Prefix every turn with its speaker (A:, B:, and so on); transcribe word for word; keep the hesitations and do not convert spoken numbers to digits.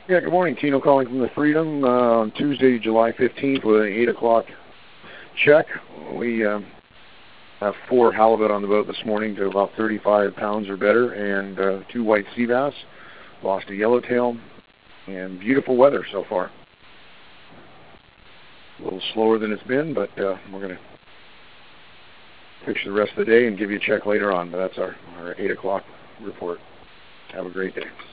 A: Yeah, good morning. Tino calling from the Freedom uh, on Tuesday, July fifteenth with an eight o'clock check. We uh, have four halibut on the boat this morning to about thirty-five pounds or better, and uh, two white sea bass. Lost a yellowtail, and beautiful weather so far. A little slower than it's been, but uh, we're going to fish the rest of the day and give you a check later on. But that's our, our eight o'clock report. Have a great day.